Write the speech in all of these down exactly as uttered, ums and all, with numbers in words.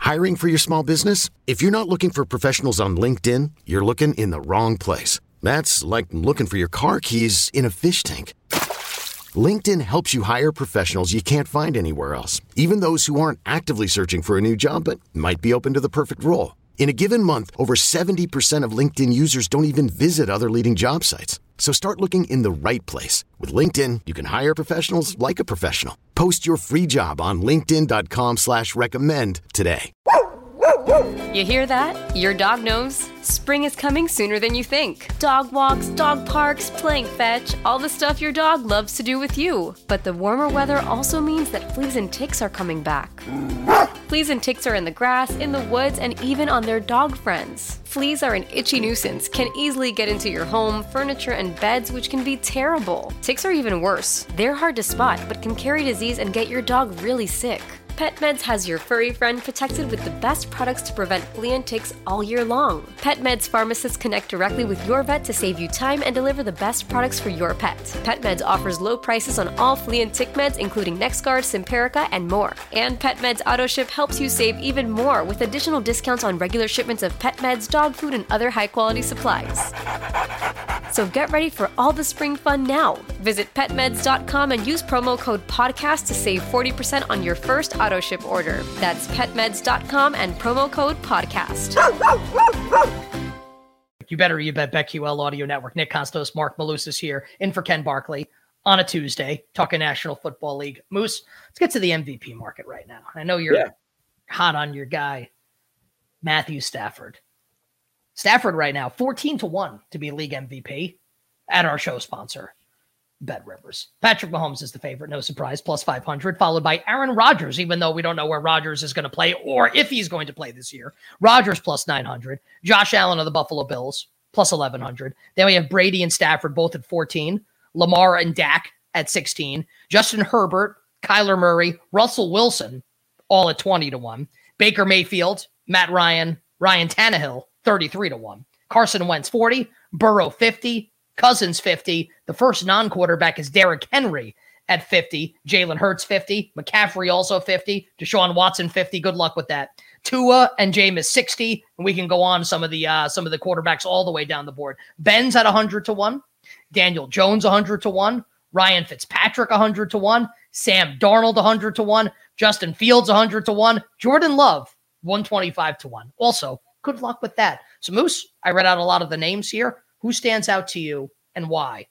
Hiring for your small business? If you're not looking for professionals on LinkedIn, you're looking in the wrong place. That's like looking for your car keys in a fish tank. LinkedIn helps you hire professionals you can't find anywhere else, even those who aren't actively searching for a new job but might be open to the perfect role. In a given month, over seventy percent of LinkedIn users don't even visit other leading job sites. So start looking in the right place. With LinkedIn, you can hire professionals like a professional. Post your free job on linkedin.com slash recommend today. You hear that? Your dog knows spring is coming sooner than you think. Dog walks, dog parks, playing fetch, all the stuff your dog loves to do with you. But the warmer weather also means that fleas and ticks are coming back. Fleas and ticks are in the grass, in the woods, and even on their dog friends. Fleas are an itchy nuisance, can easily get into your home, furniture, and beds, which can be terrible. Ticks are even worse. They're hard to spot, but can carry disease and get your dog really sick. PetMeds has your furry friend protected with the best products to prevent flea and ticks all year long. PetMeds pharmacists connect directly with your vet to save you time and deliver the best products for your pet. PetMeds offers low prices on all flea and tick meds, including NexGard, Simparica, and more. And PetMeds AutoShip helps you save even more with additional discounts on regular shipments of pet meds, dog food, and other high-quality supplies. So get ready for all the spring fun now. Visit pet meds dot com and use promo code podcast to save forty percent on your first auto ship order. That's pet meds dot com and promo code podcast. You better you bet BetQL Audio Network. Nick Kostos, Mark Malusis here, in for Ken Barkley on a Tuesday, talking National Football League. Moose, let's get to the M V P market right now. I know you're yeah. hot on your guy, Matthew Stafford. Stafford right now, fourteen to one to be league M V P at our show sponsor, Bet Rivers. Patrick Mahomes is the favorite, no surprise, plus five hundred, followed by Aaron Rodgers, even though we don't know where Rodgers is going to play or if he's going to play this year. Rodgers plus nine hundred. Josh Allen of the Buffalo Bills, plus eleven hundred. Then we have Brady and Stafford both at fourteen. Lamar and Dak at sixteen. Justin Herbert, Kyler Murray, Russell Wilson, all at twenty to one. Baker Mayfield, Matt Ryan, Ryan Tannehill, thirty-three to one. Carson Wentz, forty. Burrow, fifty. Cousins, fifty. The first non-quarterback is Derrick Henry at fifty. Jalen Hurts, fifty. McCaffrey, also fifty. Deshaun Watson, fifty. Good luck with that. Tua and Jameis, sixty. And we can go on some of the uh, some of the quarterbacks all the way down the board. Ben's at one hundred to one. Daniel Jones, one hundred to one. Ryan Fitzpatrick, one hundred to one. Sam Darnold, one hundred to one. Justin Fields, one hundred to one. Jordan Love, one twenty-five to one. Also, good luck with that. So, Moose, I read out a lot of the names here. Who stands out to you and why?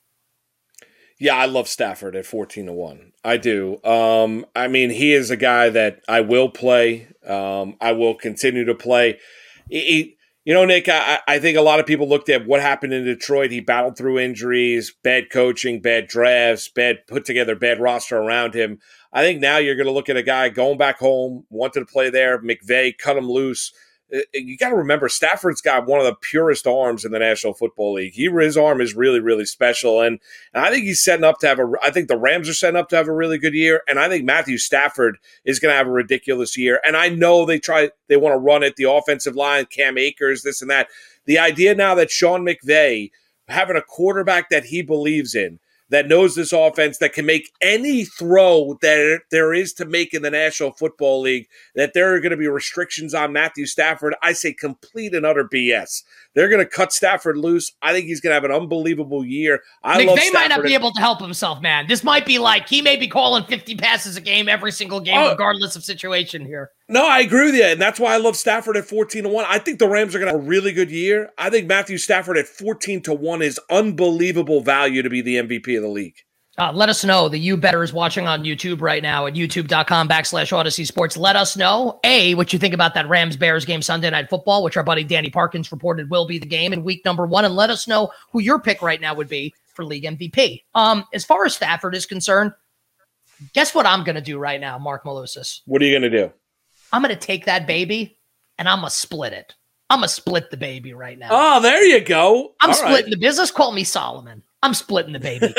Yeah, I love Stafford at fourteen to one. I do. Um, I mean, he is a guy that I will play. Um, I will continue to play. He, he, you know, Nick, I, I think a lot of people looked at what happened in Detroit. He battled through injuries, bad coaching, bad drafts, bad put together, bad roster around him. I think now you're going to look at a guy going back home, wanted to play there. McVay cut him loose. You got to remember, Stafford's got one of the purest arms in the National Football League. He, his arm is really, really special, and, and I think he's setting up to have a. I think the Rams are setting up to have a really good year, and I think Matthew Stafford is going to have a ridiculous year. And I know they try, they want to run it, the offensive line, Cam Akers, this and that. The idea now that Sean McVay having a quarterback that he believes in, that knows this offense, that can make any throw that there is to make in the National Football League, that there are going to be restrictions on Matthew Stafford, I say complete and utter B S. They're going to cut Stafford loose. I think he's going to have an unbelievable year. I love McVay might not be and- able to help himself, man. This might be like he may be calling fifty passes a game every single game, oh. regardless of situation here. No, I agree with you, and that's why I love Stafford at fourteen to one. I think the Rams are going to have a really good year. I think Matthew Stafford at fourteen to one is unbelievable value to be the M V P of the league. Uh, let us know, the you bettors watching on YouTube right now at youtube.com backslash Odyssey Sports. Let us know, A, what you think about that Rams-Bears game Sunday Night Football, which our buddy Danny Parkins reported will be the game in week number one, and let us know who your pick right now would be for league M V P. Um, as far as Stafford is concerned, guess what I'm going to do right now, Mark Malusis? What are you going to do? I'm going to take that baby, and I'm going to split it. I'm going to split the baby right now. Oh, there you go. I'm All splitting right. the business. Call me Solomon. I'm splitting the baby.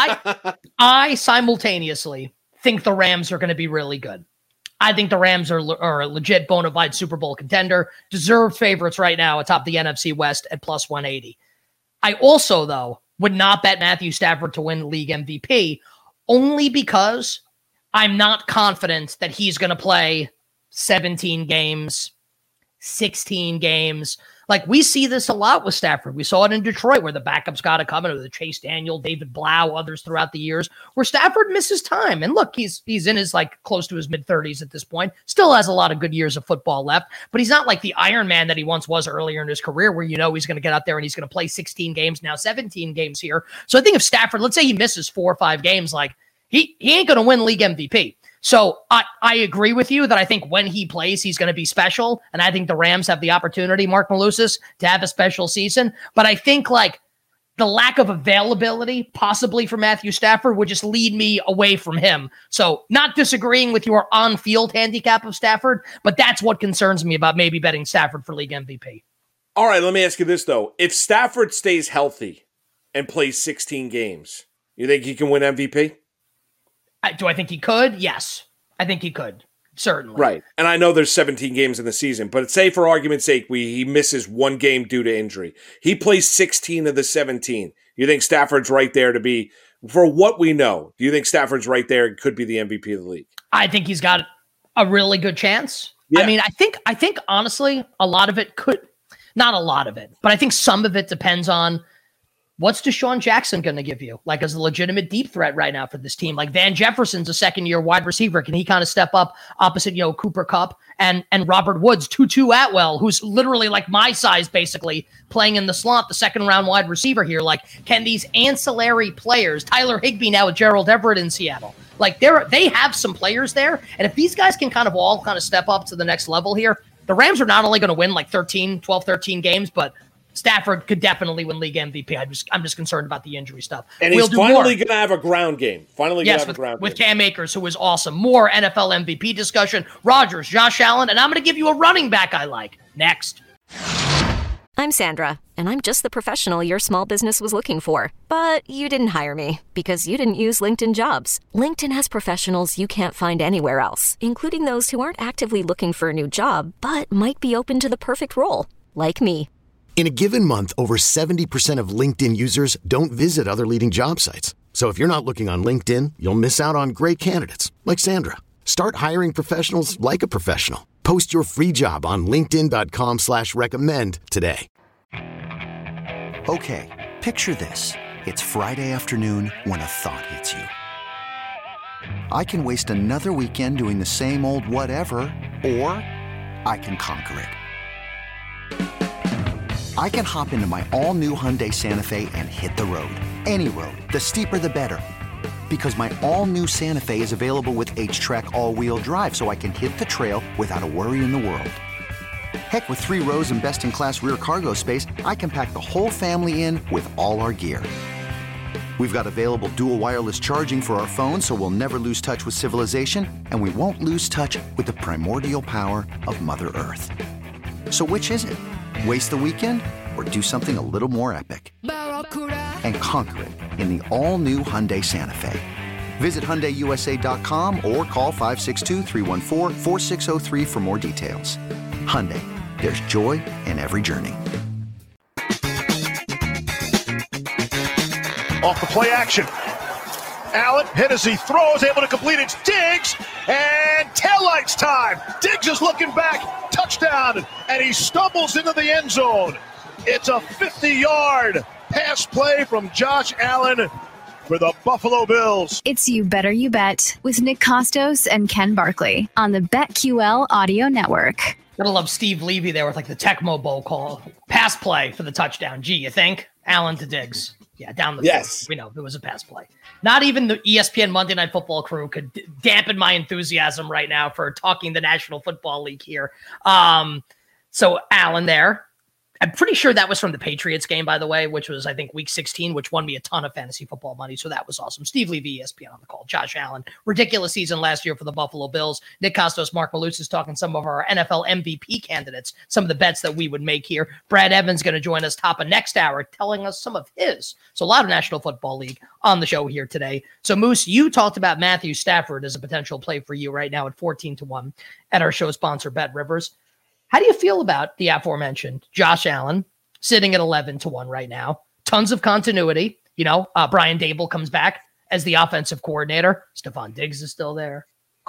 I I simultaneously think the Rams are going to be really good. I think the Rams are, are a legit bona fide Super Bowl contender, deserved favorites right now atop the N F C West at plus one eighty. I also, though, would not bet Matthew Stafford to win league M V P only because I'm not confident that he's going to play seventeen games, sixteen games. Like, we see this a lot with Stafford. We saw it in Detroit where the backups got to come in, with Chase Daniel, David Blau, others throughout the years, where Stafford misses time. And look, he's he's in his, like, close to his mid-thirties at this point. Still has a lot of good years of football left, but he's not like the Iron Man that he once was earlier in his career, where you know he's going to get out there and he's going to play sixteen games, now seventeen games here. So I think if Stafford, let's say he misses four or five games, like, he, he ain't going to win league M V P. So I, I agree with you that I think when he plays, he's going to be special. And I think the Rams have the opportunity, Mark Malusis, to have a special season. But I think like the lack of availability possibly for Matthew Stafford would just lead me away from him. So not disagreeing with your on-field handicap of Stafford, but that's what concerns me about maybe betting Stafford for league M V P. All right, let me ask you this, though. If Stafford stays healthy and plays sixteen games, you think he can win M V P? I, do I think he could? Yes. I think he could. Certainly. Right. And I know there's seventeen games in the season, but say for argument's sake, we he misses one game due to injury. He plays sixteen of the seventeen. You think Stafford's right there to be, for what we know, do you think Stafford's right there and could be the M V P of the league? I think he's got a really good chance. Yeah. I mean, I think, I think honestly, a lot of it could, not a lot of it, but I think some of it depends on what's Deshaun Jackson going to give you, like, as a legitimate deep threat right now for this team? Like, Van Jefferson's a second-year wide receiver. Can he kind of step up opposite, you know, Cooper Kupp and and Robert Woods, Tutu Atwell, who's literally like my size, basically, playing in the slot, the second-round wide receiver here? Like, can these ancillary players, Tyler Higbee now with Gerald Everett in Seattle, like, they're, they have some players there. And if these guys can kind of all kind of step up to the next level here, the Rams are not only going to win like thirteen, twelve, thirteen games, but Stafford could definitely win league M V P. I'm just, I'm just concerned about the injury stuff. And we'll he's finally going to have a ground game. Finally yes, going to have with, a ground with game. Cam Akers, who is awesome. More N F L M V P discussion. Rodgers, Josh Allen, and I'm going to give you a running back I like. Next. I'm Sandra, and I'm just the professional your small business was looking for. But you didn't hire me because you didn't use LinkedIn Jobs. LinkedIn has professionals you can't find anywhere else, including those who aren't actively looking for a new job, but might be open to the perfect role, like me. In a given month, over seventy percent of LinkedIn users don't visit other leading job sites. So if you're not looking on LinkedIn, you'll miss out on great candidates like Sandra. Start hiring professionals like a professional. Post your free job on linkedin.com slash recommend today. Okay, picture this. It's Friday afternoon when a thought hits you. I can waste another weekend doing the same old whatever, or I can conquer it. I can hop into my all-new Hyundai Santa Fe and hit the road. Any road. The steeper, the better. Because my all-new Santa Fe is available with H-Track all-wheel drive, so I can hit the trail without a worry in the world. Heck, with three rows and best-in-class rear cargo space, I can pack the whole family in with all our gear. We've got available dual wireless charging for our phones, so we'll never lose touch with civilization, and we won't lose touch with the primordial power of Mother Earth. So which is it? Waste the weekend or do something a little more epic? And conquer it in the all-new Hyundai Santa Fe. Visit Hyundai U S A dot com or call five six two, three one four, four six zero three for more details. Hyundai, there's joy in every journey. Off the play action. Allen hit as he throws, able to complete it. Diggs, and taillights time. Diggs is looking back, touchdown, and he stumbles into the end zone. It's a fifty-yard pass play from Josh Allen for the Buffalo Bills. It's You Better You Bet with Nick Costos and Ken Barkley on the BetQL Audio Network. Gotta love Steve Levy there with like the Tecmo Bowl call. Pass play for the touchdown. Gee, you think? Allen to Diggs. Yeah, down the yes. field. We know it was a pass play. Not even the E S P N Monday Night Football crew could d- dampen my enthusiasm right now for talking the National Football League here. Um, so Allen there. I'm pretty sure that was from the Patriots game, by the way, which was, I think, week sixteen, which won me a ton of fantasy football money. So that was awesome. Steve Levy, E S P N on the call. Josh Allen, ridiculous season last year for the Buffalo Bills. Nick Costos, Mark Malus is talking some of our N F L M V P candidates, some of the bets that we would make here. Brad Evans going to join us top of next hour, telling us some of his. So a lot of National Football League on the show here today. So Moose, you talked about Matthew Stafford as a potential play for you right now at fourteen to one at our show sponsor, Bet Rivers. How do you feel about the aforementioned Josh Allen, sitting at eleven to one right now? Tons of continuity. You know, uh, Brian Dable comes back as the offensive coordinator. Stephon Diggs is still there.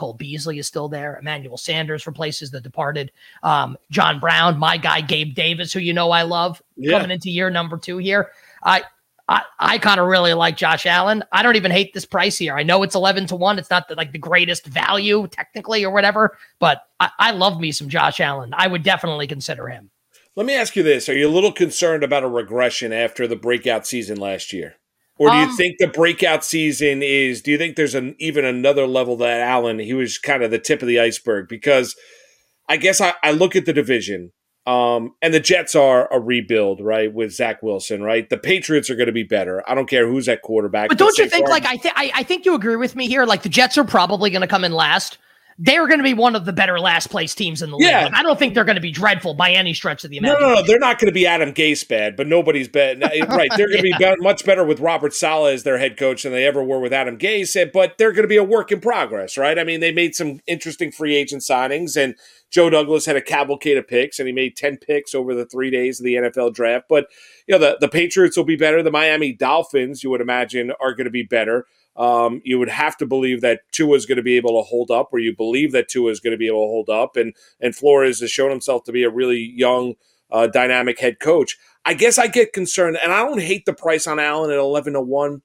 Cole Beasley is still there. Emmanuel Sanders replaces the departed um, John Brown. My guy, Gabe Davis, who you know I love, yeah. coming into year number two here. I I, I kind of really like Josh Allen. I don't even hate this price here. I know it's eleven to one. It's not the, like the greatest value technically or whatever, but I, I love me some Josh Allen. I would definitely consider him. Let me ask you this. Are you a little concerned about a regression after the breakout season last year? Or do you um, think the breakout season is, do you think there's an even another level that Allen, he was kind of the tip of the iceberg? Because I guess I, I look at the division. Um, and the Jets are a rebuild, right, with Zach Wilson, right? The Patriots are going to be better. I don't care who's at quarterback. But don't you think, like, I, th- I I think you agree with me here? Like, the Jets are probably going to come in last. They're going to be one of the better last-place teams in the yeah. league. Like, I don't think they're going to be dreadful by any stretch of the imagination. No, no, no. They're not going to be Adam Gase bad, but nobody's bad. Right, they're going to yeah. be better, much better with Robert Saleh as their head coach than they ever were with Adam Gase, but they're going to be a work in progress, right? I mean, they made some interesting free agent signings, and Joe Douglas had a cavalcade of picks, and he made ten picks over the three days of the N F L draft. But, you know, the, the Patriots will be better. The Miami Dolphins, you would imagine, are going to be better. Um, you would have to believe that Tua is going to be able to hold up, or you believe that Tua is going to be able to hold up. And, and Flores has shown himself to be a really young, uh, dynamic head coach. I guess I get concerned, and I don't hate the price on Allen at eleven to one.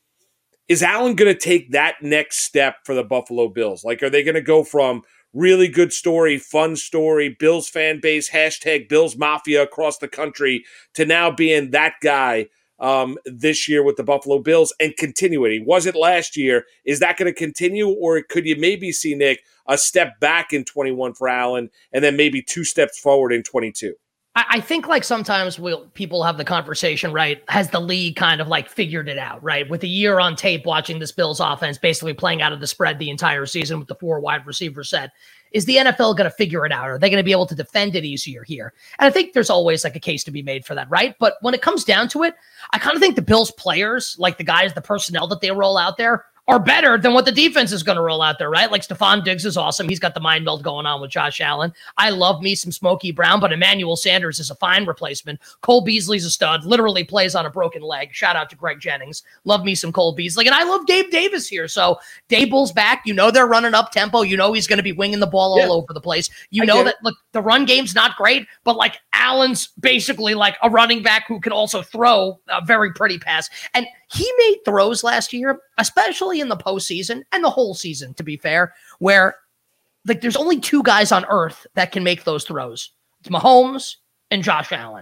Is Allen going to take that next step for the Buffalo Bills? Like, are they going to go from really good story, fun story, Bills fan base, hashtag Bills Mafia across the country, to now being that guy um, this year with the Buffalo Bills and continuing? Was it last year? Is that going to continue? Or could you maybe see, Nick, a step back in twenty-one for Allen and then maybe two steps forward in twenty-two? I think like sometimes we'll, people have the conversation, right? Has the league kind of like figured it out, right? With a year on tape watching this Bills offense basically playing out of the spread the entire season with the four wide receiver set. Is the N F L going to figure it out? Are they going to be able to defend it easier here? And I think there's always like a case to be made for that, right? But when it comes down to it, I kind of think the Bills players, like the guys, the personnel that they roll out there, are better than what the defense is going to roll out there, right? Like Stephon Diggs is awesome. He's got the mind meld going on with Josh Allen. I love me some Smokey Brown, but Emmanuel Sanders is a fine replacement. Cole Beasley's a stud, literally plays on a broken leg. Shout out to Greg Jennings. Love me some Cole Beasley. And I love Gabe Davis here. So Daboll's back. You know they're running up tempo. You know he's going to be winging the ball all yeah. over the place. You I know that, look, the run game's not great, but like Allen's basically like a running back who can also throw a very pretty pass. And he made throws last year, especially in the postseason and the whole season, to be fair, where like there's only two guys on earth that can make those throws. It's Mahomes and Josh Allen.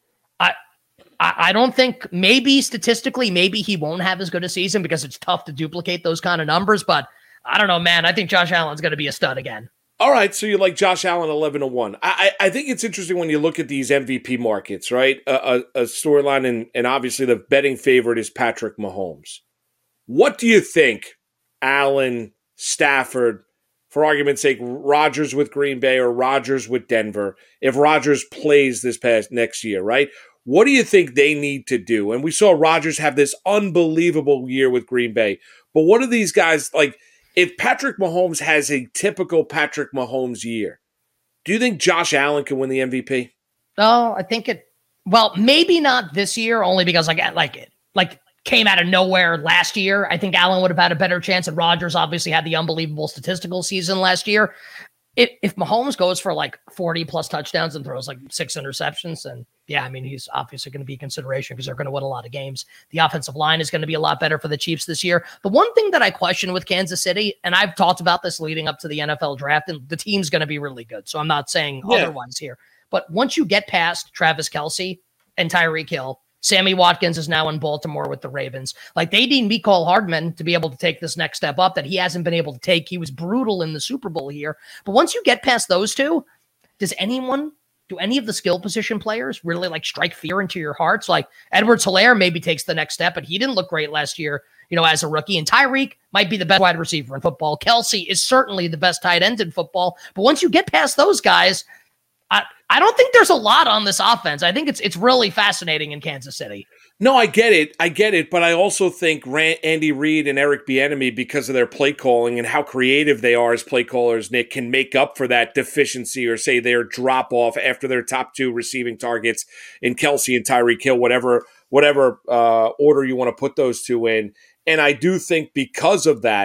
I, I I don't think, maybe statistically, maybe he won't have as good a season because it's tough to duplicate those kind of numbers, but I don't know, man. I think Josh Allen's going to be a stud again. All right, so you like Josh Allen eleven to one. I, I think it's interesting when you look at these M V P markets, right? A, a, a storyline, and, and obviously the betting favorite is Patrick Mahomes. What do you think Allen, Stafford, for argument's sake, Rodgers with Green Bay or Rodgers with Denver, if Rodgers plays this past next year, right? What do you think they need to do? And we saw Rodgers have this unbelievable year with Green Bay. But what are these guys like? If Patrick Mahomes has a typical Patrick Mahomes year, do you think Josh Allen can win the M V P? No, I think it, well, maybe not this year, only because like, like it, like came out of nowhere last year. I think Allen would have had a better chance, and Rodgers obviously had the unbelievable statistical season last year. If, if Mahomes goes for like forty plus touchdowns and throws like six interceptions, then yeah, I mean, he's obviously going to be a consideration because they're going to win a lot of games. The offensive line is going to be a lot better for the Chiefs this year. The one thing that I question with Kansas City, and I've talked about this leading up to the N F L draft, and the team's going to be really good. So I'm not saying yeah. otherwise here. But once you get past Travis Kelce and Tyreek Hill, Sammy Watkins is now in Baltimore with the Ravens. Like, they need Mecole Hardman to be able to take this next step up that he hasn't been able to take. He was brutal in the Super Bowl here. But once you get past those two, does anyone, do any of the skill position players really like strike fear into your hearts? Like Edwards-Helaire maybe takes the next step, but he didn't look great last year, you know, as a rookie. And Tyreek might be the best wide receiver in football. Kelce is certainly the best tight end in football. But once you get past those guys, I, I don't think there's a lot on this offense. I think it's it's really fascinating in Kansas City. No, I get it. I get it. But I also think Rand, Andy Reid and Eric Bieniemy, because of their play calling and how creative they are as play callers, Nick, can make up for that deficiency or say their drop off after their top two receiving targets in Kelce and Tyreek Hill, whatever, whatever uh, order you want to put those two in. And I do think because of that,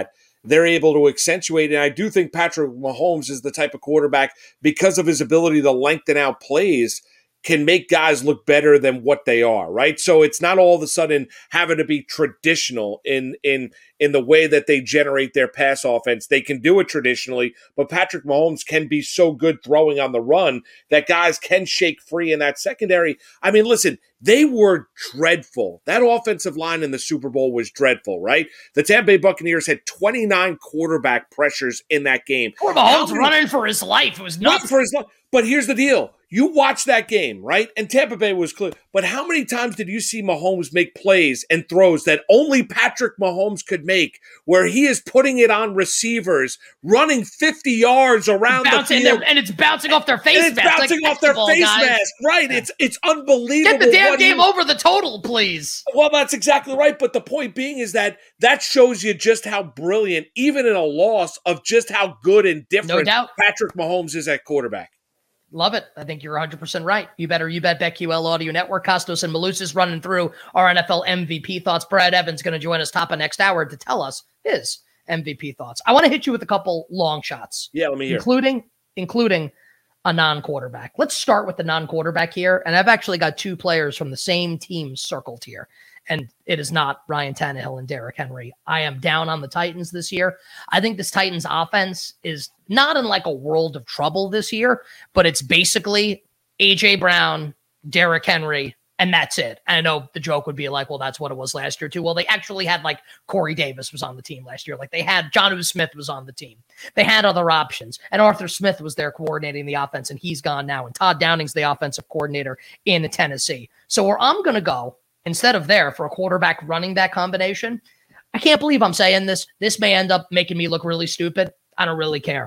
they're able to accentuate. And I do think Patrick Mahomes is the type of quarterback, because of his ability to lengthen out plays, can make guys look better than what they are, right? So it's not all of a sudden having to be traditional in in in the way that they generate their pass offense. They can do it traditionally, but Patrick Mahomes can be so good throwing on the run that guys can shake free in that secondary. I mean, listen, they were dreadful. That offensive line in the Super Bowl was dreadful, right? The Tampa Bay Buccaneers had twenty-nine quarterback pressures in that game. Poor Mahomes running for his life. It was nuts. For his life. But here's the deal. You watch that game, right? And Tampa Bay was clear. But how many times did you see Mahomes make plays and throws that only Patrick Mahomes could make, where he is putting it on receivers, running fifty yards around bouncing the field. Their, and it's bouncing off their face and mask. It's bouncing like off their face guys. mask. Right. It's it's unbelievable. Get the damn what game he, over the total, please. Well, that's exactly right. But the point being is that that shows you just how brilliant, even in a loss, of just how good and different no doubt. Patrick Mahomes is at quarterback. Love it. I think you're one hundred percent right. You better, you bet BetQL Audio Network. Costos and Malusis running through our N F L M V P thoughts. Brad Evans going to join us top of next hour to tell us his M V P thoughts. I want to hit you with a couple long shots. Yeah, let me hear. Including, including a non-quarterback. Let's start with the non-quarterback here. And I've actually got two players from the same team circled here. And it is not Ryan Tannehill and Derrick Henry. I am down on the Titans this year. I think this Titans offense is not in like a world of trouble this year, but it's basically A J Brown, Derrick Henry, and that's it. And I know the joke would be like, well, that's what it was last year too. Well, they actually had like Corey Davis was on the team last year. Like they had Jonnu Smith was on the team. They had other options. And Arthur Smith was there coordinating the offense, and he's gone now. And Todd Downing's the offensive coordinator in Tennessee. So where I'm going to go, instead of there for a quarterback running back combination, I can't believe I'm saying this. This may end up making me look really stupid. I don't really care.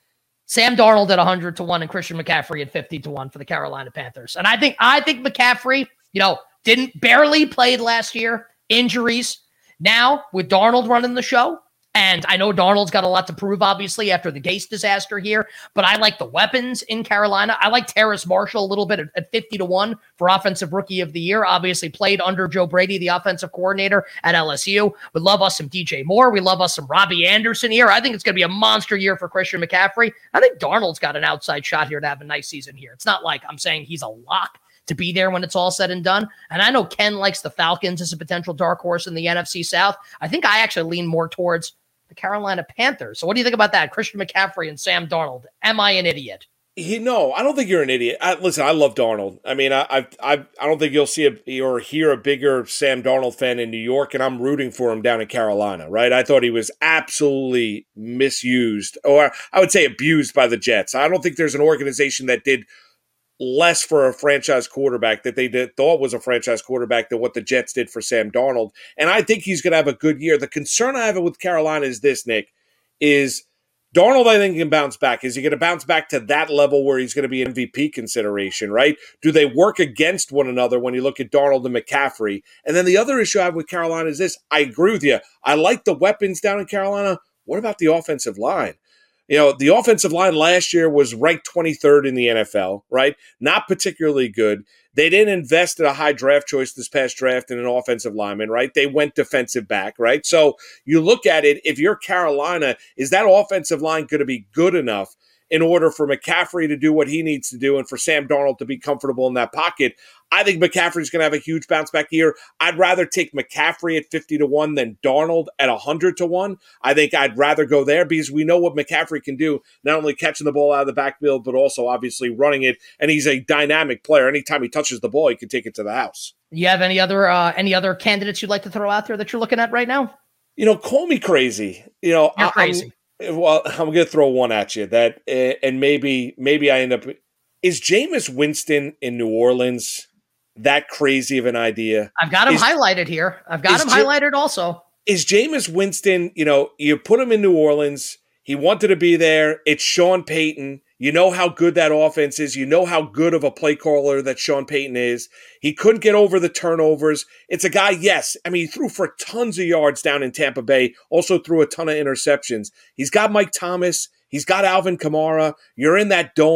Sam Darnold at one hundred to one and Christian McCaffrey at fifty to one for the Carolina Panthers. And I think I think McCaffrey, you know, didn't barely played last year, injuries. Now with Darnold running the show, and I know Darnold's got a lot to prove, obviously, after the Gase disaster here, but I like the weapons in Carolina. I like Terrace Marshall a little bit at, at fifty to one for Offensive Rookie of the Year. Obviously played under Joe Brady, the offensive coordinator at L S U. We love us some D J Moore. We love us some Robbie Anderson here. I think it's going to be a monster year for Christian McCaffrey. I think Darnold's got an outside shot here to have a nice season here. It's not like I'm saying he's a lock to be there when it's all said and done. And I know Ken likes the Falcons as a potential dark horse in the N F C South. I think I actually lean more towards the Carolina Panthers. So what do you think about that? Christian McCaffrey and Sam Darnold. Am I an idiot? He, no, I don't think you're an idiot. I, listen, I love Darnold. I mean, I, I, I, I don't think you'll see a, or hear a bigger Sam Darnold fan in New York, and I'm rooting for him down in Carolina, right? I thought he was absolutely misused, or I would say abused by the Jets. I don't think there's an organization that did less for a franchise quarterback that they did, thought was a franchise quarterback than what the Jets did for Sam Darnold. And I think he's going to have a good year. The concern I have with Carolina is this, Nick, is Darnold, I think, can bounce back. Is he going to bounce back to that level where he's going to be an M V P consideration, right? Do they work against one another when you look at Darnold and McCaffrey? And then the other issue I have with Carolina is this. I agree with you. I like the weapons down in Carolina. What about the offensive line? You know, the offensive line last year was ranked twenty-third in the N F L, right? Not particularly good. They didn't invest in a high draft choice this past draft in an offensive lineman, right? They went defensive back, right? So you look at it, if you're Carolina, is that offensive line going to be good enough in order for McCaffrey to do what he needs to do and for Sam Darnold to be comfortable in that pocket? I think McCaffrey's going to have a huge bounce back year. I'd rather take McCaffrey at fifty to one than Darnold at one hundred to one. I think I'd rather go there because we know what McCaffrey can do, not only catching the ball out of the backfield, but also obviously running it. And he's a dynamic player. Anytime he touches the ball, he can take it to the house. You have any other uh, any other candidates you'd like to throw out there that you're looking at right now? You know, call me crazy. You know, You're I, crazy. I'm, well, I'm going to throw one at you that, and maybe maybe I end up. Is Jameis Winston in New Orleans that crazy of an idea? I've got him is, highlighted here. I've got him J- highlighted also. Is Jameis Winston, you know, you put him in New Orleans. He wanted to be there. It's Sean Payton. You know how good that offense is. You know how good of a play caller that Sean Payton is. He couldn't get over the turnovers. It's a guy, yes. I mean, he threw for tons of yards down in Tampa Bay. Also threw a ton of interceptions. He's got Mike Thomas. He's got Alvin Kamara. You're in that dome.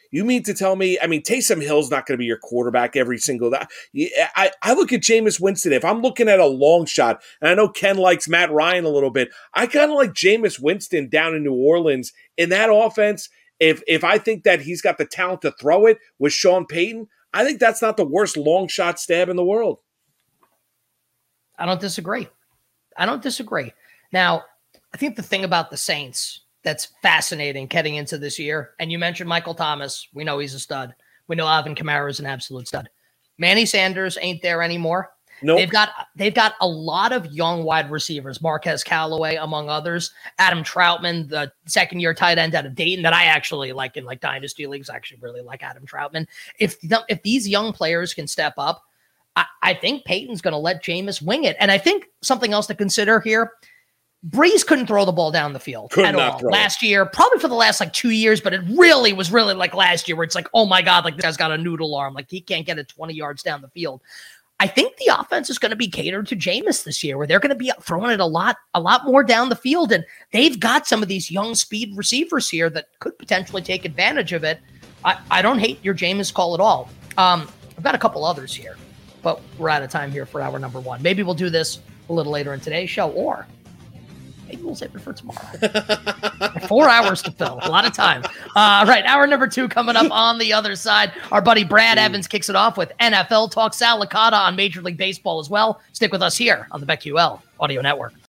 You mean to tell me, I mean, Taysom Hill's not going to be your quarterback every single day. I, I look at Jameis Winston. If I'm looking at a long shot, and I know Ken likes Matt Ryan a little bit, I kind of like Jameis Winston down in New Orleans in that offense. If if I think that he's got the talent to throw it with Sean Payton, I think that's not the worst long shot stab in the world. I don't disagree. I don't disagree. Now, I think the thing about the Saints that's fascinating heading into this year, and you mentioned Michael Thomas. We know he's a stud. We know Alvin Kamara is an absolute stud. Manny Sanders ain't there anymore. Nope. They've got they've got a lot of young wide receivers, Marquez Callaway, among others. Adam Troutman, the second-year tight end out of Dayton that I actually like in like Dynasty Leagues. I actually really like Adam Troutman. If, if these young players can step up, I, I think Peyton's going to let Jameis wing it. And I think something else to consider here, Breeze couldn't throw the ball down the field Could at all throw last year, probably for the last like two years, but it really was really like last year where it's like, oh my God, like this guy's got a noodle arm. Like he can't get it twenty yards down the field. I think the offense is going to be catered to Jameis this year, where they're going to be throwing it a lot, a lot more down the field. And they've got some of these young speed receivers here that could potentially take advantage of it. I, I don't hate your Jameis call at all. Um, I've got a couple others here, but we're out of time here for hour number one. Maybe we'll do this a little later in today's show, or maybe we'll save it for tomorrow. Four hours to fill. A lot of time. Uh, right. Hour number two coming up on the other side. Our buddy Brad Evans kicks it off with N F L talk. Sal Licata on Major League Baseball as well. Stick with us here on the BetQL Audio Network.